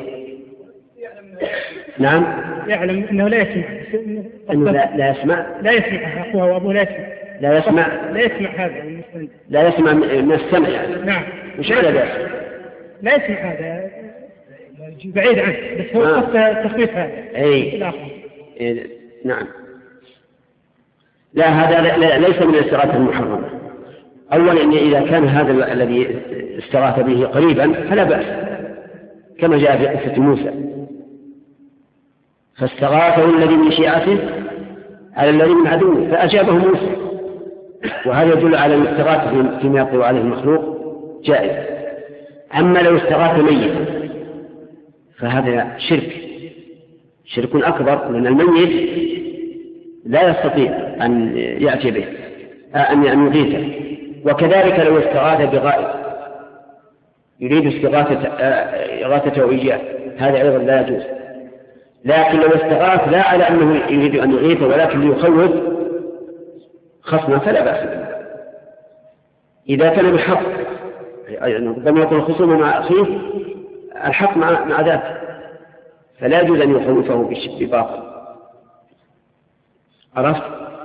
نعم. يعلم أنه لا يسمع. أنه لا, لا يسمع. لا يسمع أخوه وأبوه لا يسمع. لا يسمع. لا يسمع هذا المستند. لا يسمع من السمع يعني. نعم. مش هذا لا يسمع. لا يسمع هذا بعيد عنه، بس هو قصد التخفيف هذا. أي. إيه. نعم. لا هذا لا ليس من الاستغاثة المحرمة. أولا إن إذا كان هذا الذي استغاث به قريبا فلا بأس، كما جاء في قصة موسى، فاستغاثه الذي من شيعته على الذي من عدوه فأجابه موسى، وهذا يدل على الاستغاثة فيما يقول عليه المخلوق جائز. أما لو استغاث ميتا فهذا شرك شرك أكبر، لأن الميت لا يستطيع أن يأتي به أن يغيثه. وكذلك لو استغاث بغائب يريد استغاثة إغاثته إياه هذا أيضا لا يجوز. لكن لو استغاث لا على أنه يريد أن يغيثه ولكن ليخوف خصما فلا بأس إذا كان بحق. ربما يكون الخصوم مع أخيه الحق مع مع ذاته، فلا يجوز أن يخوفه بباطل. عرفت؟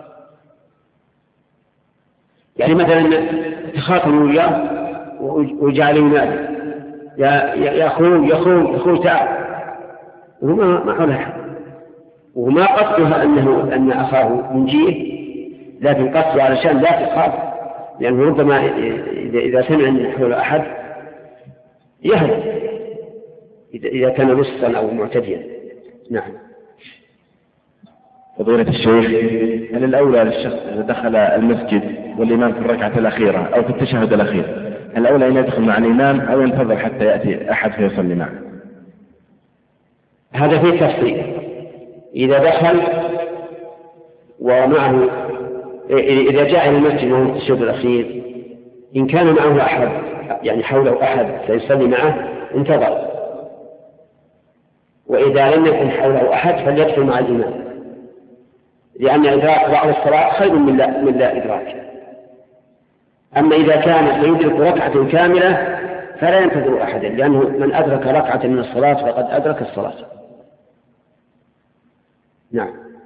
يعني مثلا تخاطبوا وياه وجعل ينادي يا يا أخوي يا أخوي يا أخوي تعال، وما ما حوله أحد، وما قصدها أنه أن أخاه منجيه، لكن قصده علشان لا تخاف، لأنه ربما إذا سمع أن حول أحد يهرب إذا كان لصا أو معتديا. نعم. فضيلة الشيخ، هل الأولى للشخص إذا دخل المسجد والإمام في الركعة الأخيرة أو في التشهد الأخير، هل الأولى أن يدخل مع الإمام أو ينتظر حتى يأتي أحد فيصلي معه؟ هذا فيه تفصيل. إذا دخل ومعه إذا جاء إلى المسجد وهو في التشهد الأخير، إن كان معه أحد يعني حوله أحد سيصلي معه انتظر، وإذا لم يكن حوله أحد فليدخل مع الإمام، لأن إدراك بعض الصلاة خير من لا, من لا إدراك. أما إذا كان يدرك ركعة كاملة فلا ينتظر أحدا، لأنه من أدرك ركعة من الصلاة فقد أدرك الصلاة. نعم.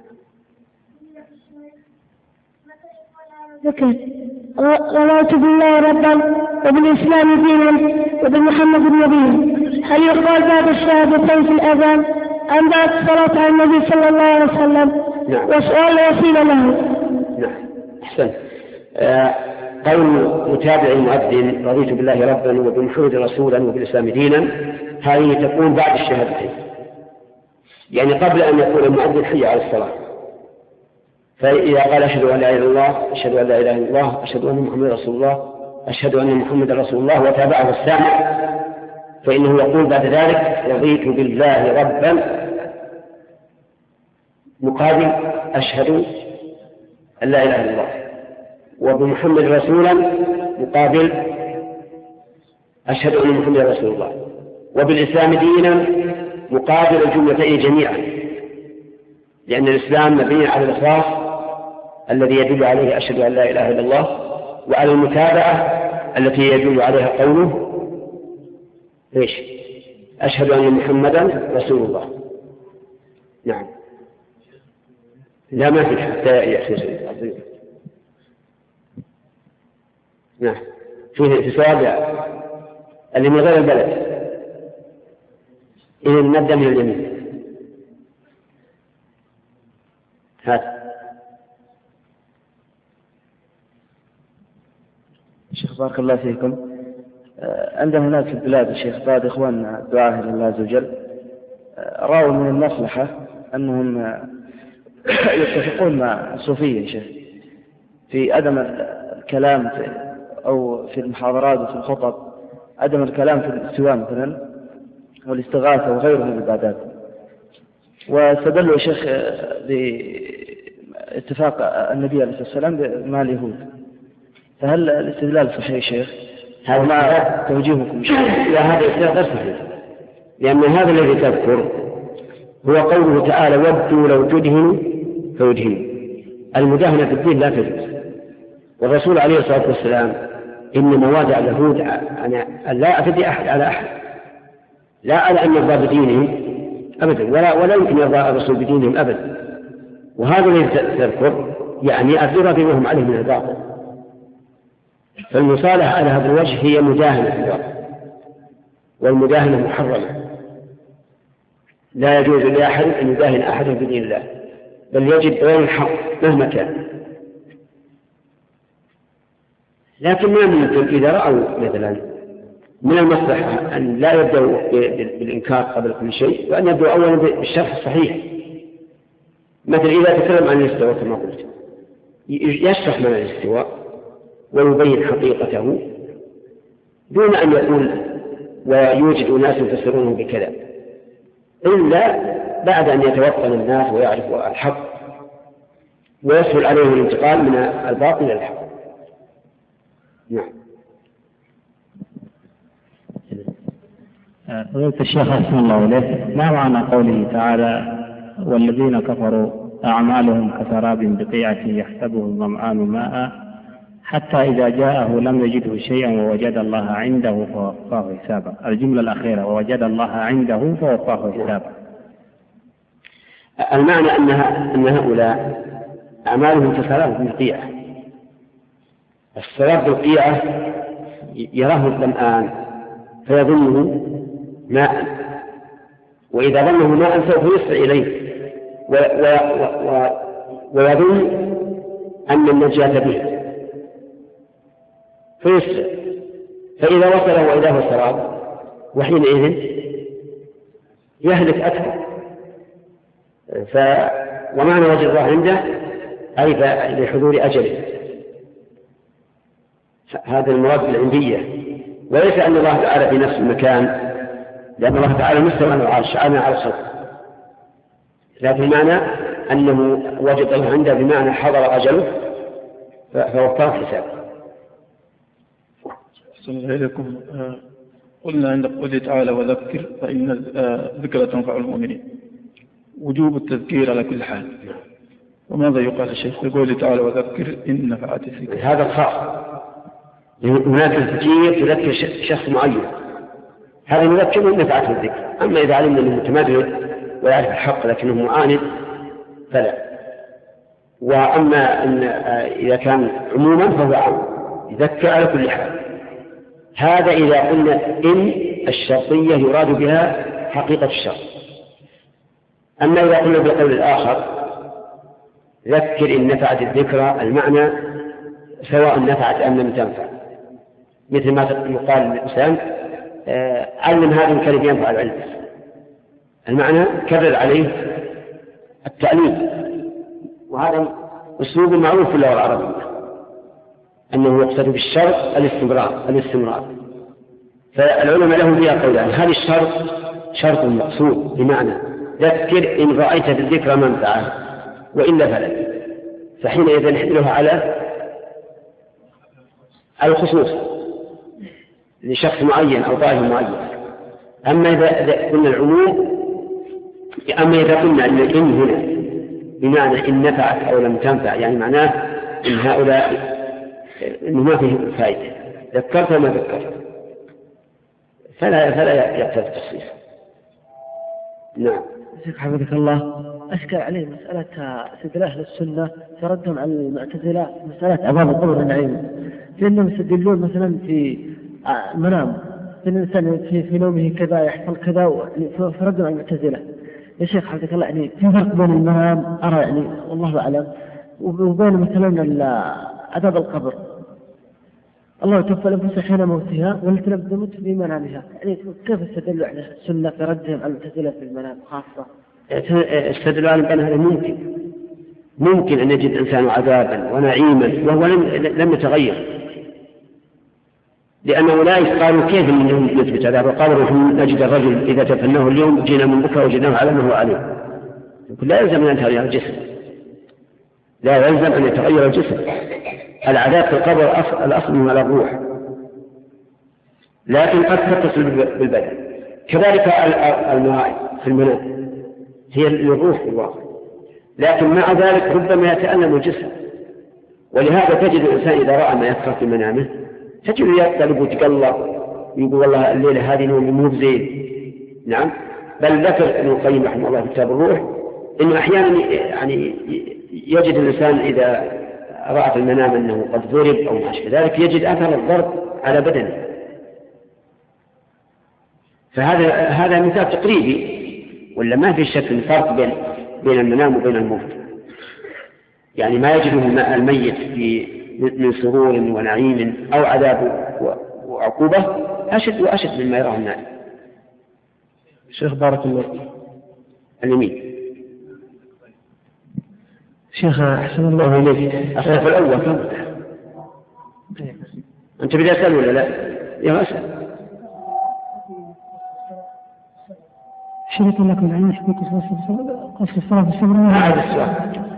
رضيت بالله ربا وبالإسلام دينا وبمحمد نبيا، هل يقال بعد الشهادتين في الأذان أم بعد الصلاة على النبي صلى الله عليه وسلم؟ نعم. وسؤال وسيل له. نعم أحسن. آه قول متابع المؤذن رضيت بالله ربا وبمحمد رسولا وبالإسلام دينا، هذه تكون بعد الشهادتين، يعني قبل أن يقول المؤذن حي على الصلاة. فإذا قال أشهد أن لا إله إلا الله، أشهد أن لا إله إلا الله، أشهد أن محمد رسول الله، أشهد أن محمد رسول الله، وتابعه السامع، فإنه يقول بعد ذلك رضيت بالله ربا مقابل أشهد أن لا إله إلا الله، وبمحمد رسولا مقابل أشهد أن محمد رسول الله، وبالإسلام دينا مقابل الجملتين جميعا، لأن الإسلام مبني على الإخلاص الذي يدل عليه أشهد أن لا إله إلا الله، وعلى المتابعة التي يدل عليها قوله إيش؟ أشهد أن محمدا رسول الله. نعم. لا ما في حتى يأتي شيء. نعم. فيه تسابع اللي من غير البلد. إذا نبدأ من اليمين. هذا. شيخ بارك الله فيكم. عندنا هناك في البلاد الشيخ بعض إخواننا الدعاة إلى الله عز وجل رأوا من المصلحة أنهم يتفقون مع الصوفية شيخ في عدم الكلام في أو في المحاضرات وفي الخطب، عدم الكلام في الاستواء مثلا والاستغاثة وغيره من العبادات، واستدلوا يا شيخ باتفاق النبي عليه الصلاة والسلام مع اليهود. فهل الاستدلال صحيح شيخ؟ هذا مع توجيهكم لا، هذا استدلال صحيح، لأن هذا الذي تذكر هو قوله تعالى ودوا لو تدهنوا فيدهنوا. المداهنة في الدين لا تجوز، والرسول عليه الصلاة والسلام إنما وادع اليهود أن لا أعتدي أحد على أحد، لا على أن يرضى بدينهم أبدا، ولا, ولا يمكن يرضى الرسول بدينهم أبدا. وهذا الذي تذكر يعني الرضا بما عليه من الباطل. فالمصالحة على هذا الوجه هي مداهنة في الواقع، والمداهنة محرمة، لا يجوز لأحد أن يداهن أحدا بدين الله، بل يجب بيان الحق مهما كان. لكن ما ممكن إذا رأوا مثلا من المصلحة أن لا يبدأوا بالإنكار قبل كل شيء، وأن يبدأوا أولا بالشرح الصحيح. مثل إذا تكلم عن الاستواء كما قلت يشرح معنى الاستواء ويبين حقيقته دون أن يقول ويوجد ناس يفسرونه بكذا، إلا بعد أن يتوطن الناس ويعرفوا الحق ويسهل عليهم الانتقال من الباطل إلى الحق. نعم. فضيلة الشيخ أحسن الله إليك، ما معنى قوله تعالى والذين كفروا أعمالهم كسراب بقيعة يحسبه الظمآن ماء حتى إذا جاءه لم يجده شيئا ووجد الله عنده فوفاه حسابه؟ الجملة الأخيرة ووجد الله عنده فوفاه حسابه. المعنى أنها أن هؤلاء أعمالهم كسراب بقيعة. السراب بالقيعة يراه الظمآن فيظنه ماء، وإذا ظنه ماء سوف يسرع إليه ويظن أن النجاة به فيسرع، فإذا وصل وإذا هو سراب وحينئذ يهلك أكثر. ف ومعنى وجد الله عنده أي لحضور أجله، هذا المراد بالعندية، وليس أن الله تعالى في نفس المكان، لأن الله تعالى مستوى على العرش عالي على الخلق، لكن معنى أنه وجد الله عنده بمعنى حضر أجله فوفاه حسابه. أحسن إليكم. قلنا عند قوله تعالى وذكر فإن الذكرى تنفع المؤمنين، وجوب التذكير على كل حال، وماذا يقال الشيخ في قوله تعالى وذكر إن نفعت الذكرى؟ هذا خاص، هناك تذكير تذكر شخص معين، هذا يذكر إن نفعته الذكرى. أما إذا علمنا أنه متمرد ويعرف الحق لكنه معاند فلا. وأما أن إذا كان عموما فهو عام يذكر على كل حال. هذا إذا قلنا إن الشرطية يراد بها حقيقة الشرط. أما إذا قلنا بالقول الآخر ذكر إن نفعت الذكرى، المعنى سواء نفعت أم لم تنفع، مثل ما يقال للإنسان علم هذا الكلب ينفع العلم، المعنى كرر عليه التعليم، وهذا أسلوب معروف في اللغة العربية أنه يقصد بالشرط الاستمرار الاستمرار فالعلماء لهم فيها قولان: هذا الشرط شرط مقصود بمعنى ذكر إن رأيت بالذكرى منفعة وإلا فلا، فحينئذ نحملها على الخصوص لشخص معين أو طائف معين. أما إذا قلنا العموم، أما إذا قلنا أن الإن هنا بمعنى إن نفعت أو لم تنفع، يعني معناه إن هؤلاء إنه ما فيه فائدة، ذكرت ما ذكرت، فلا فلا يقتضي التخصيص. نعم. شيخ حفظك الله، أشكل عليه مسألة استدلال أهل السنة تردهم على المعتزلة مسألة أبواب القبر النعيم، لأنهم يستدلون مثلا في المنام في الإنسان في, في نومه كذا يحصل كذا، فردهم على المعتزلة. يا شيخ حفظك الله، يعني في فرق بين المنام أرى يعني والله أعلم وبين مثلا عذاب القبر. الله توفى الأنفس حين موتها والتي لم تمت في منامها، يعني كيف استدلوا على السنة في ردهم على المعتزلة في المنام خاصة؟ استدلوا على أن هذا ممكن ممكن أن يجد الإنسان عذابا ونعيما وهو لم لم يتغير، لأنه لا يقال كيف أنه يثبت عذاب القبر ونحن نجد الرجل إذا تفناه اليوم جينا من بكرة وجدناه على ما هو عليه. لا يلزم أن يتغير الجسم، لا يلزم أن يتغير الجسم. العذاب في القبر أصل الأصل من الروح، لكن قد تتصل بالبدن. كذلك المرائي في المنام هي للروح في الواقع، لكن مع ذلك ربما يتألم الجسم. ولهذا تجد الإنسان إذا رأى ما يكره في منامه تجد يقلب ويتقلب يقول والله الليلة هذه نوم مو زين. نعم، بل ذكر ابن القيم رحمه الله في كتاب الروح إنه أحيانا يعني يجد الإنسان إذا رأى في المنام أنه قد ضرب أو ما أشبه ذلك يجد أثر الضرب على بدنه. فهذا هذا مثال تقريبي، ولا ما في شك فرق بين بين المنام وبين الموت. يعني ما يجده الميت في من سرور ونعيم أو عذاب وعقوبة أشد وأشد مما يراه الناس. شيخ بارك الله فيك. اليمين. شيخ أحسن الله إليك، الصف الأول كم؟ أنت بدأت تسأل ولا لا؟ يا أسأل. شريط لكم العلم في قصر الصلاة في الصبر. هذا السؤال.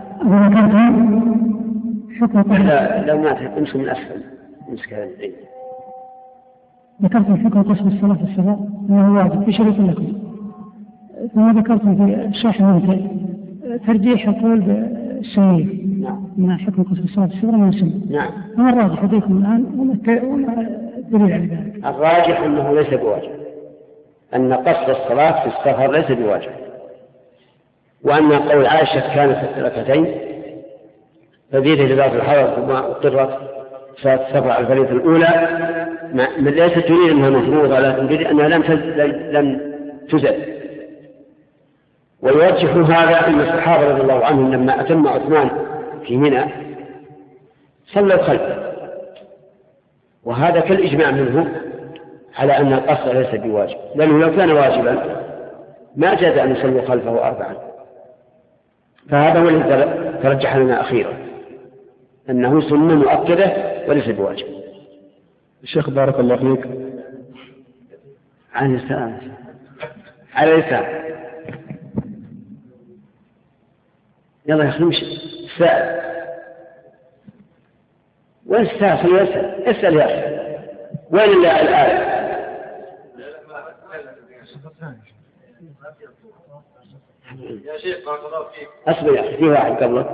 لا لو ما تمسك من أسفل امسك هذا العين. ذكرتم حكم قصر الصلاة في الصبر أنه واجب في شريط لكم، ثم ذكرتم في الشرح المنتهي ترجيح القول بالسنية من حكم قصر الصلاة في الصبر من السنة. نعم. ما الراجح لديكم الآن وما الدليل على ذلك؟ الراجح أنه ليس بواجب، أن قصر الصلاة في السفر ليس بواجب، وأن قول عائشة كانت ركعتين فزيد جزاء الحرج ثم اضطرت فالسفر على الفريضة الأولى ليست تريد أنها مفروضة، لكن تريد أنها لم لم تزل. ويوجه هذا أن الصحابة رضي الله عنهم لما أتم عثمان في منى صلوا خلفه، وهذا كالإجماع منهم على أن القصر ليس بواجب، لأنه لو كان واجبا ما جاز أن يصلوا خلفه أربعا، فهذا هو الذي ترجح لنا أخيرا أنه سنة مؤكدة وليس بواجب. الشيخ بارك الله فيك. على السلام على السلام. يلا يا أخي نمشي. السائل وين السائل؟ يسأل اسأل يا أخي. وين اللي الآن؟ يا شيخ بارك الله فيك. أصبر يا أخي في واحد قبلك.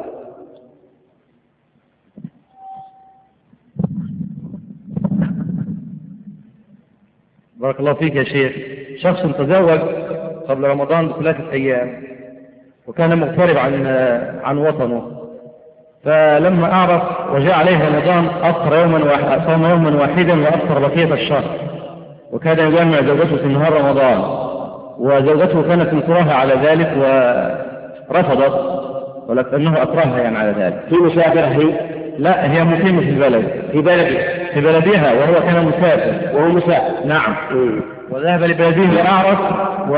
بارك الله فيك يا شيخ. شخص تزوج قبل رمضان بثلاثة أيام وكان مغترب عن عن وطنه، فلما أعرف وجاء عليه رمضان أفطر يوما واحدا، صام يوما واحدا وأفطر بقية الشهر، وكان يجمع زوجته في نهار رمضان، وزوجته كانت مكرهة على ذلك ورفضت، ولكنه أكرهها يعني على ذلك. في مسافرة هي؟ لا، هي مقيمة في البلد، في بلدها في بلدها وهو كان مسافر. وهو مسافر نعم. وذهب لبلده وأعرف و...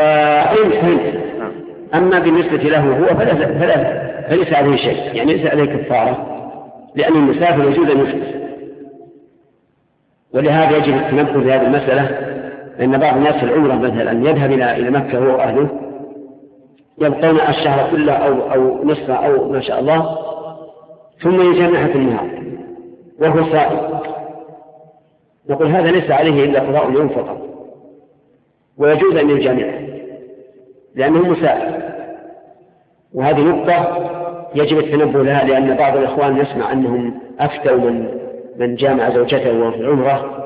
أما بالنسبة له هو فلا فلا فليس عليه شيء، يعني ليس عليه كفارة، لأن المسافر يجوز أن يفلس. ولهذا يجب التنبه لهذه المسألة، لأن بعض الناس في العمرة مثلا يذهب إلى مكة هو وأهله، يبقون الشهر كله أو أو نصفه أو ما شاء الله، ثم يجامع في النهار وهو صائم. نقول هذا ليس عليه إلا قضاء اليوم فقط، ويجوز أن يجامعه لأنه مسافر. وهذه نقطة يجب التنبه لها، لأن بعض الإخوان يسمع أنهم أفتوا من من جامع زوجته وهو في العمرة،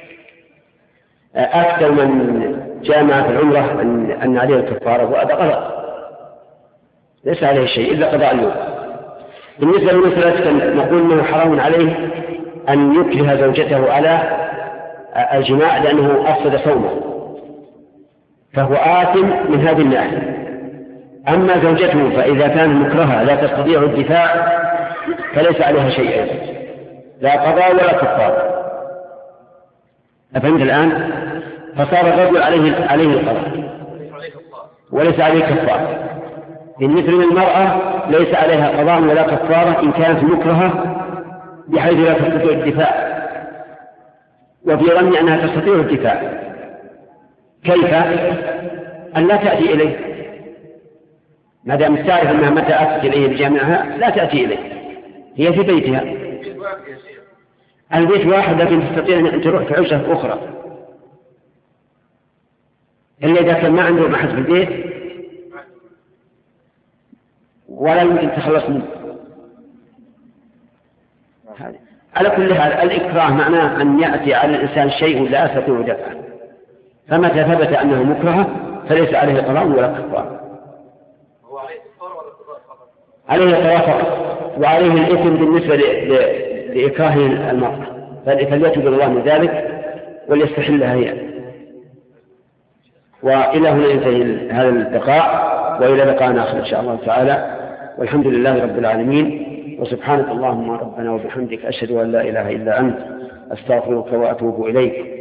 أفتوا من جامع في العمرة أن أن عليه الكفارة، وهذا غلط، ليس عليه شيء إلا قضاء اليوم. بالنسبة لمسألة نقول أنه حرام عليه أن يكره زوجته على الجماع لأنه أفسد صومه، فهو آثم من هذه الناحية. أما زوجته فإذا كان مكرهة لا تستطيع الدفاع فليس عليها شيء، لا قضاء ولا كفارة. أفهمت الآن؟ فصار الرجل عليه عليه القضاء وليس عليه كفارة. بالنسبة للمرأة ليس عليها قضاء ولا كفارة إن كانت مكرهة بحيث لا تستطيع الدفاع، وفي ظني أنها تستطيع الدفاع. كيف؟ أن لا تأتي إليه، ما دام تعرف أنها متى أتت إليه بجامعها لا تأتي إليه، هي في بيتها. البيت واحد لكن تستطيع أن تروح في عشرة أخرى، إلا إذا كان ما عنده أحد في البيت ولا يمكن تخلص منه. على كل حال الإكراه معناه أن يأتي على الإنسان شيء لا يستطيع دفعه، فمتى ثبت أنه مكره فليس عليه قضاء ولا كفارة. هو عليه كفارة ولا قضاء فقط؟ عليه قضاء فقط، وعليه الإثم بالنسبة لإكراه المرأة، فليتوب إلى الله من ذلك وليستحلها هي. وإلى هنا ينتهي هذا اللقاء، وإلى لقاء آخر إن شاء الله تعالى، والحمد لله رب العالمين، وسبحانك اللهم ربنا وبحمدك أشهد أن لا إله إلا أنت أستغفرك وأتوب إليك.